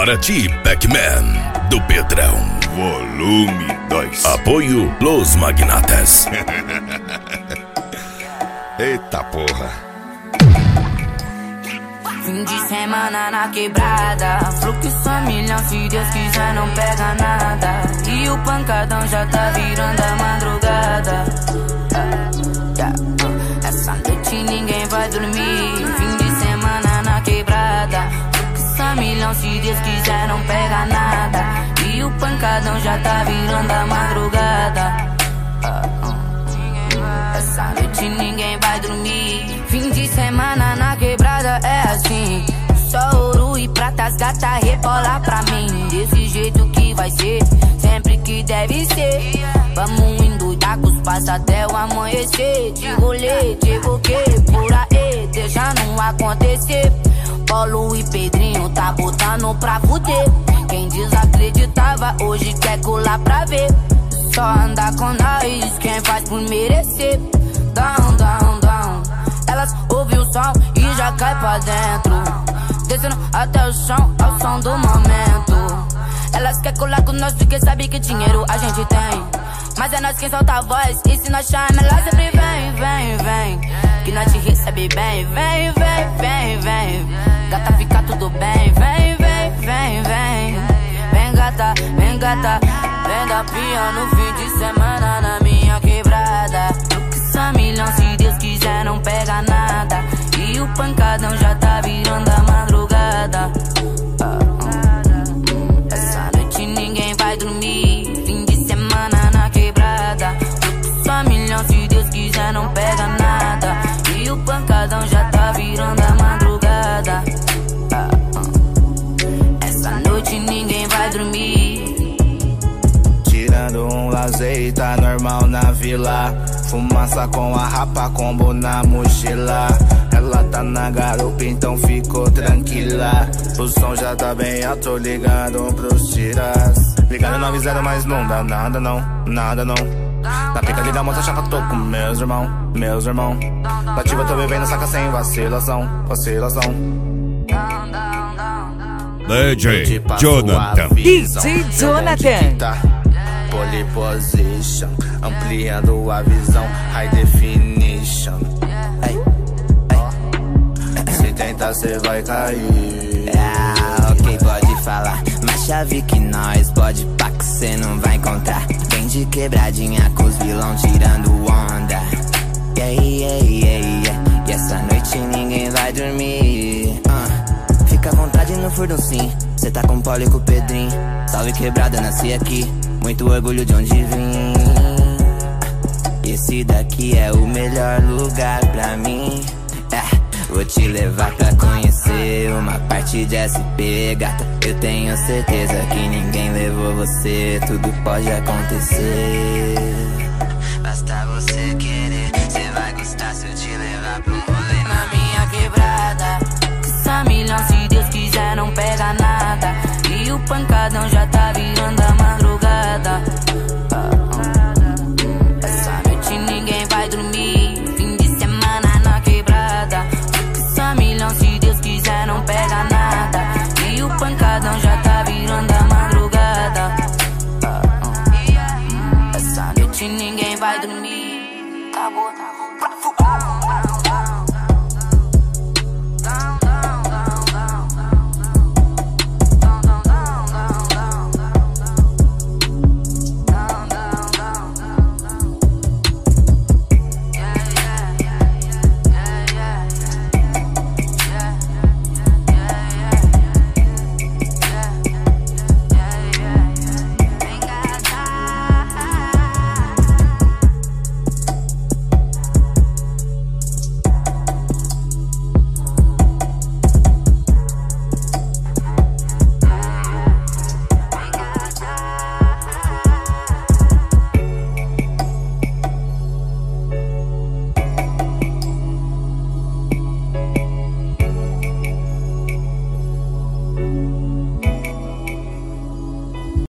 Para ti, Pac-Man, do Pedrão. Volume 2. Apoio Los Magnatas. Eita porra. Fim de semana na quebrada, fluxo a milhão, se Deus quiser não pega nada. E o pancadão já tá virando a madrugada. Essa noite ninguém vai dormir. Fim de semana na quebrada, fluxo a milhão, se Deus quiser não pega nada. E o pancadão já tá virando a madrugada. Essa noite ninguém vai dormir. Fim de semana na quebrada é assim, só ouro e prata, as gata rebola pra mim. Desse jeito que vai ser, sempre que deve ser. Vamos endoidar com os passos até o amanhecer. De rolê, de buquê, por aí, deixa não acontecer. Paulo e Pedrinho tá botando pra fuder. Quem desacreditava hoje quer colar pra ver. Só anda com nós, quem faz por merecer. Down, down, down. Elas ouvem o som e já cai pra dentro, descendo até o chão, ao som do momento. Elas querem colar com nós porque sabe que dinheiro a gente tem. Mas é nós quem solta a voz, e se nós chama, ela sempre vem, vem, vem. Que nós te recebe bem, vem, vem, vem, vem. Gata, fica tudo bem, vem, vem, vem, vem. Vem gata, vem gata. Vem dar pia no fim de semana na minha quebrada. Essa milhão, se Deus quiser não pega nada. E o pancadão já tá virando a madrugada. Essa noite ninguém vai dormir. Fim de semana na quebrada. Essa milhão, se Deus quiser não pega nada. E o pancadão já tá virando a madrugada. Essa noite ninguém vai dormir. Tirando um lazer, tá normal na vila. Fumaça com a rapa, combo na mochila. Ela tá na garupa, então ficou tranquila. O som já tá bem alto, ligado pros tiras. Ligado 90, mas não dá nada não, nada não. Na pica ali da moça, chapa, tô com meus irmão, meus irmão. Nativa, tô vivendo, saca sem vacilação, vacilação. DJ Jonathan. DJ Jonathan. Pole position, ampliando a visão, high definition. Se tentar cê vai cair. Ok, pode falar, mas chave que nós pode pá que cê não vai encontrar. Vem de quebradinha com os vilão tirando onda. Yeah, yeah, yeah, yeah. E essa noite ninguém vai dormir. Fica à vontade no furdão sim. Cê tá com o Paulo e com o Pedrinho. Salve quebrada, nasci aqui. Muito orgulho de onde vim. Esse daqui é o melhor lugar pra mim. Vou te levar pra conhecer uma parte de SP, gata. Eu tenho certeza que ninguém levou você. Tudo pode acontecer. Basta você querer, cê vai gostar se eu te levar pro rolê na minha quebrada. Essa milhão, se Deus quiser não pega nada. E o pancadão já tá virando a madrugada. Essa noite ninguém vai dormir. Fim de semana na quebrada. Essa milhão, se Deus quiser não pega nada. E o pancadão já tá virando a madrugada. Essa noite ninguém vai dormir. Tá bom, tá bom.